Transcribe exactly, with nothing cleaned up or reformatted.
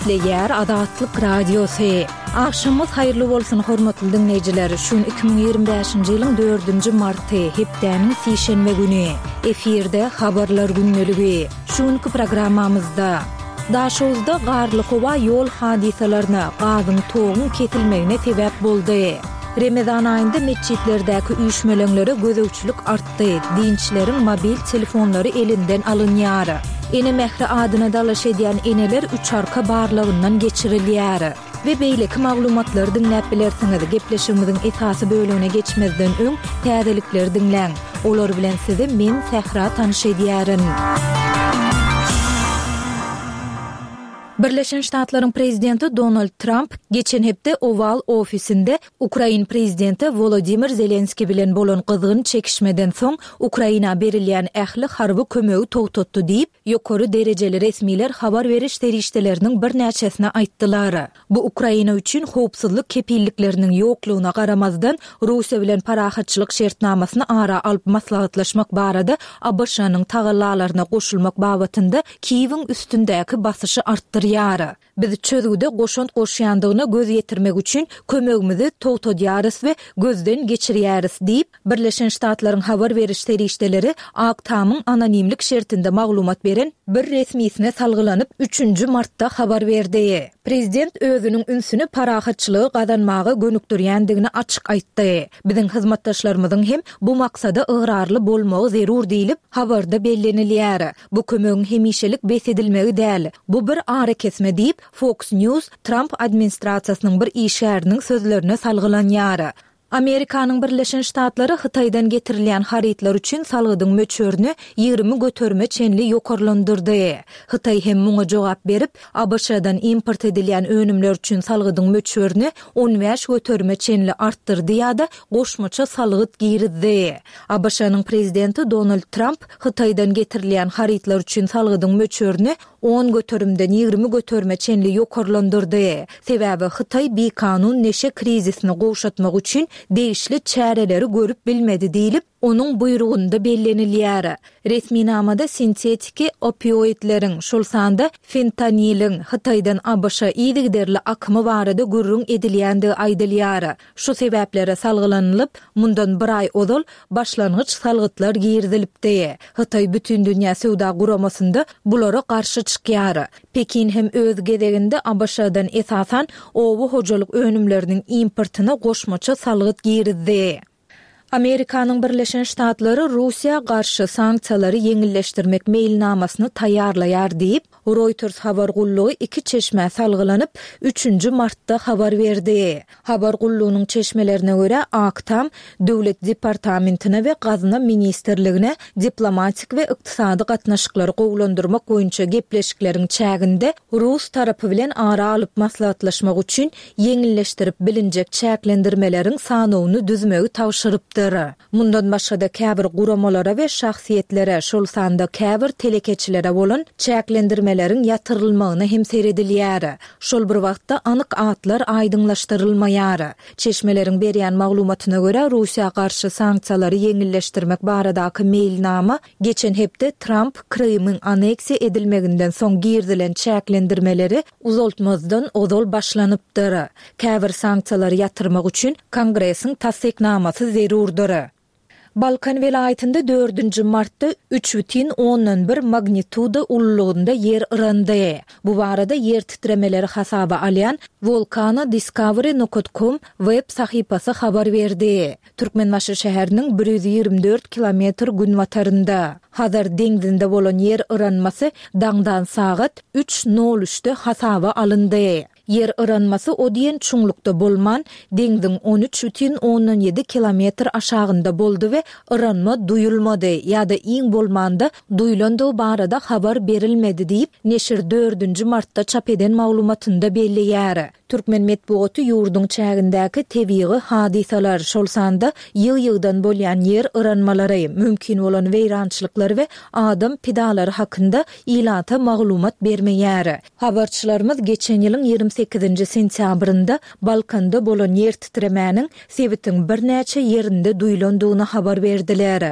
Eýtleýär Adatlyk radiosu. Akşamyz haýyrly bolsun hormatly dinleýijiler. Şun iki bin ýygrimi beşinji ýylyň dördünji marty hepdeniň sişenme güni. Efirde habarlar günneligi. Şunky programmamyzda Daşowda garly howa ýol hadisalaryna gazyň toğuň ketilmegine sebäp boldy. Ramazan aýynda meçhitlerdäki üýşmeleňlere gözegçilik artdy. Dinçleriň mobil telefonlary elinden alynýar. Ene mehri adyna dalaş edýän eneler üç arka barlygyndan geçirilýär. Ve beýleki maglumatlary dinläp bilersiňiz. Gepleşigimiziň esasy bölügine geçmezden öň täzelikleri dinläň. Olar bilen sizi men Sehra tanyş edýärin. Birleşen Ştatlaryň prezidenti Donald Trump geçen hepde Oval ofisinde Ukraina prezidenti Volodymyr Zelenski bilen bolan gyzgyn çekişmeden soň Ukraina berilýän ähli harby kömegi togtatdy diýip ýokary derejeli resmiler habar beriş derişdeleriniň bir näçesine aýtdylar. Bu Ukraina üçin howpsuzlyk kepillikleriniň ýoklugyna garamazdan Russiýa bilen parahatçylyk şertnamasyny ara alyp maslahatlaşmak barada A B Ş'nyň tagallalaryna goşulmak babatynda Kiýewiň üstündäki basyşy artdyr. Biz çözgüde goşant goşýandygyna göz ýetirmek üçin kömegimizi togtadýarys we gözden geçirýäris diýip Birleşen Ştatlaryň habar beriş derişdeleri Aktamyň anonimlik şertinde maglumat beren bir resmiýetine salgylanyp üçünji martda habar berdi. Prezident özüniň ünsüni parahatçylygy gazanmagy gönükdirýändigini açyk aýtdy. Biziň hyzmatdaşlarymyzyň hem bu maksada ıgrarly bolmagy zerur diýilip habarda bellenilýär. Bu kömegiň hemişelik besedilmegi däl. Bu bir ara kesme diýip Fox News Trump administrasiýasynyň bir işgäriniň sözlerine salgılanýar. Amerikanyň Birleşen Ştatlary Hytaýdan getirilýän haritlar üçin salgydyň möçörüni ýygrimi götörme çenli ýokarlandyrdy. Hytaý hem muňa jogap berip, A B Ş'dan import edilýän önümler üçin salgydyň möçörüni on beş götörme çenli artdyrdy ýa-da goşmaça salgyt girizdi. A B Ş'nyň prezidenti Donald Trump Hytaýdan getirilýän haritlar üçin salgydyň möçörüni on götörümden ýygrimi götörme çenli ýokarlandyrdy. Sebäbi Hytaý bir kanun neşe krizisini goşatmak üçin değişli çäreleri görüp bilmedi diýilip onun buyrugunda bellenilýär. Resmi namada sintetiki opioidlerin, şol sanda fentanilin Hytaýdan A B Ş'a ýygyderli akymy barada gürrüň edilýändigi aýdylýar. Şu sebäplere salgylanylyp, mundan bir ay ozal başlangyç salgytlar girdilipdi. Hytaý bütün dünýä sowda guramasynda bulara garşy çykýar. Pekin hem öz gezeginde A B Ş'dan esasan owu hojalyk önümleriniň importyna goşmaça salgyt girizdi. Amerikanyň Birleşen Ştatlary Russiýa garşy sanksiýalary ýeňilleşdirmek meýilnamasyny taýýarlaýar diýip Reuters habar gullugy iki çeşme salgylanyp üçünji martda habar berdi. Habar gullugynyň çeşmelerine görä Aktam Döwlet Departamentine we Gazna Ministerligine diplomatik we ykdysady gatnaşyklary gowlandyrmak boýunça gepleşikleriň çäginde Rus tarapy bilen ara alyp maslahatlaşmak üçin ýeňilleşdirip bilinjek çäklendirmeleriň sanawyny düzmegi tawşyrypdy. Mundan başga käbir guramalara we şahsiýetlere, şol sanda käbir telekeçilere bolan çäklendirmeleriň ýatyrylmagyna hem seredilýär. Şol bir wagtda anyk atlar aýdyňlaşdyrylmaýar. Çeşmeleriň berýän maglumatyna görä Russiýa garşy sanksiýalary ýeňilleşdirmek baradaky meýilnama geçen hepde Trump Krymyň aneksiýa edilmeginden soň girdilen çäklendirmeleri uzaltmazdan ozal başlanypdyr. Käbir sanksiýalary ýatyrmak üçin Kongresiň tasdiknamasy zerur. Balkan vilayetinde dördünji martda üç бүтүн ондон bir magnituda ullugunda yer ırandy. Bu barada yer titremeleri hasaba alyan Volcano Discovery nokta com web sahypasy habar berdi. Türkmenbaşy şäheriniň bir yüz ýygrimi dört kilometr gün watarynda. Hazır deňdinde bolan yer ıranmasy daňdan sagat üç nol üçte hasaba alındy. Yer ıranmasy o diýen çuňlukda bolman deňdiň on üç бүтүn oндон ýedi kilometr aşagynda boldy we ıranma duyulmady ýa-da iň bolmanda duyulandygy barada habar berilmedi diýip neşir dördünji martda çap eden maglumatynda belliýär. Türkmen medeniýeti ýurdun çägindäki tebigy hadisalar şol sanda ýyl-ýyldan bolýan yer ıranmalary, mümkin bolan weýrançylyklar we adam pidalary hakynda ilata maglumat bermeýär. Habarçylarymyz geçen ýylyň ýygrimi sekizinji sentýabrynda Balkanda bolan yer titremäniň sebitiniň bir näçe ýerinde duyulandygyny habar berdiler.